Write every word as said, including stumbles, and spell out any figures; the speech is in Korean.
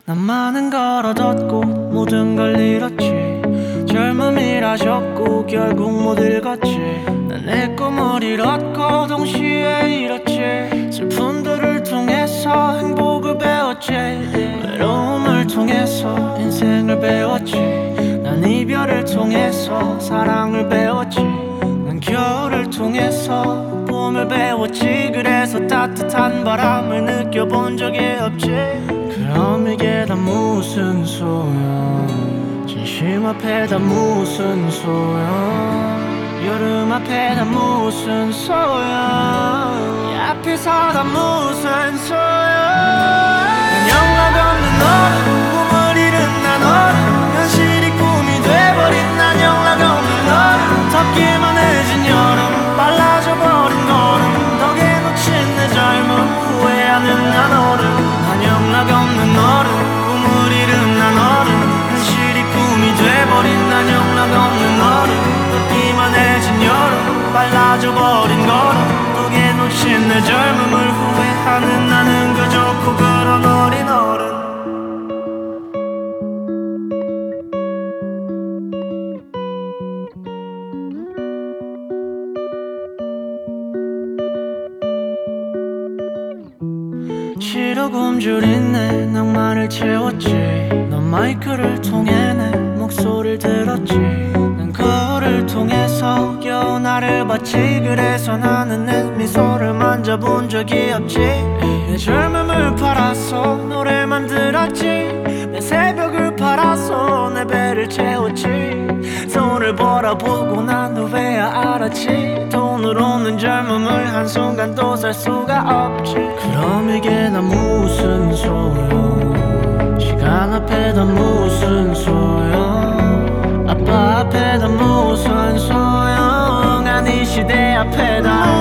난 많은 걸 얻었고 모든 걸 잃었지. 젊음이라 적고 결국 못 읽었지. 난 내 꿈을 잃었고 동시에 잃었지. 슬픔들을 통해서 행복을 배웠지. 외로움을 통해서 인생을 배웠지. 난 이별을 통해서 사랑을 배웠지. 난 겨울을 통해서 봄을 배웠지. 그래서 따뜻한 바람을 느껴본 적이 없지. 그럼 이게 다 무슨 소용, 진심 앞에 다 무슨 소용, 여름 앞에 다 무슨 소용, 이 앞에서 다 무슨 소용. 난 영락 없는 너를, 꿈을 잃은 난 너를, 현실이 꿈이 돼버린 난 영락 없는 너를, 덥기만 해진 여름, 빨라져버린 걸음, 덕에 놓친 내 젊음, 후회하는 난 어른. 난 영락 없는 너를, 꿈을 잃은 난 어른, 현실이 꿈이 돼버린 난 영락 없는 너를, 덥기만 해진 여름, 빨라져버린 걸음, 덕에 놓친 내 젊음을 후회하는 나는 그저 고 그런 어린 어른. 시로 굶주린 내 낭만을 채웠지. 넌 마이크를 통해 내 목소리를 들었지. 난 거울을 통해서 겨우 나를 봤지. 그래서 나는 내 미소를 만져본 적이 없지. 내 젊음을 팔아서 노래 만들었지. 내 새벽을 팔아서 내 배를 채웠지. 돈을 벌어보고 난 후회야 알았지. 돈을 없는 젊음을 한순간도 살 수가 없지. 그럼 이게 다 무슨 소용, 시간 앞에 다 무슨 소용, 아빠 앞에 다 무슨 소용, 아니 시대 앞에 다